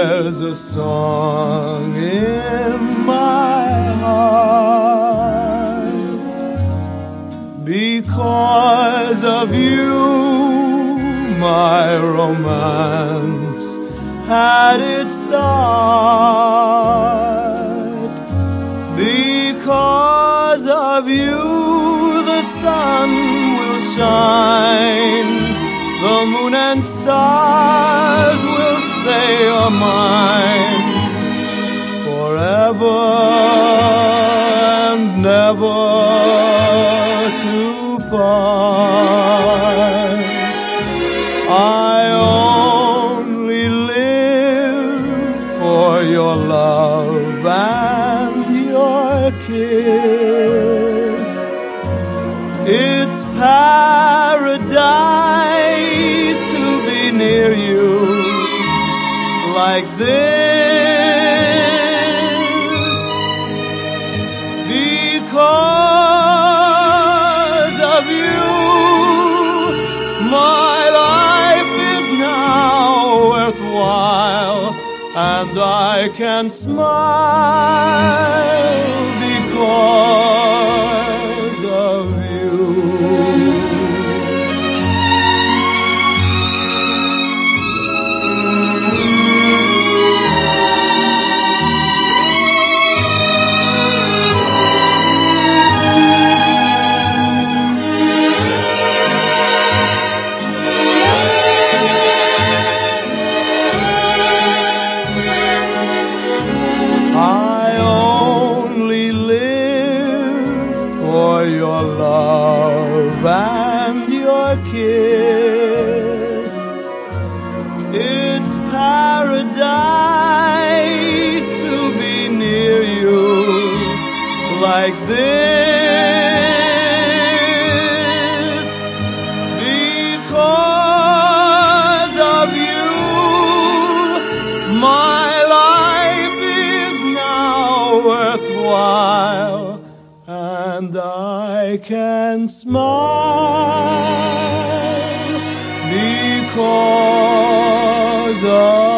There's a song in my heart because of you. My romance had its start. Because of you, the sun will shine, the moon and stars will say are mine, forever and never to part. I only live for your love and your kiss. It's paradise to be near you like this. Because of you, my life is now worthwhile, and I can smile because of you. I only live for your love and your kiss. It's paradise to be near you like this. Because of you, my life is now worthwhile, and I can smile because of